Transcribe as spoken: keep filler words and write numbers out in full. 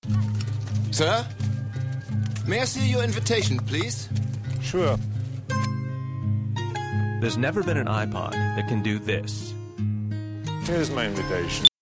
Sir? May I see your invitation, please? Sure. There's never been an iPod that can do this. Here's my invitation.